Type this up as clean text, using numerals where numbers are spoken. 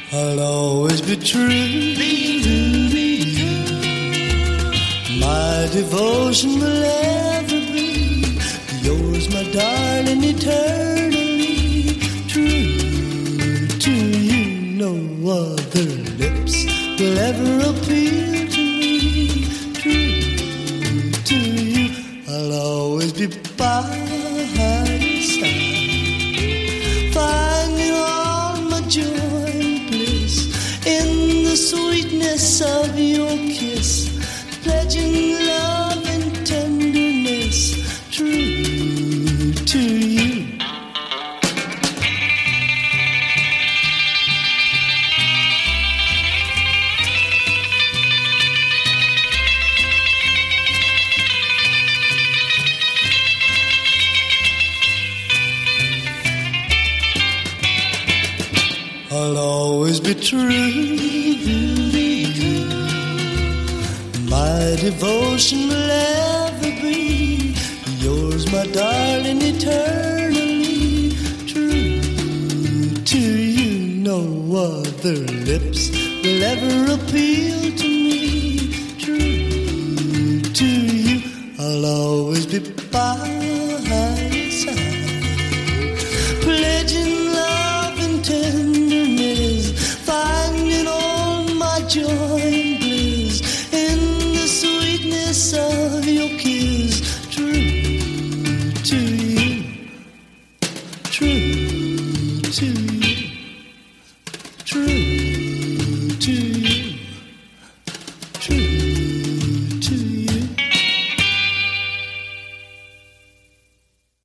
I'll always be true. My devotion will ever be yours, my darling, eternally true. To you, no other lips will ever appeal to me. True to you, I'll always be by your side, finding all my joy and bliss in the sweetness of your kiss. Pledging love and tenderness, true to you. I'll always be true. My devotion will ever be yours, my darling, eternally true. To you, no other lips will ever appeal to me. True to you, I'll always be by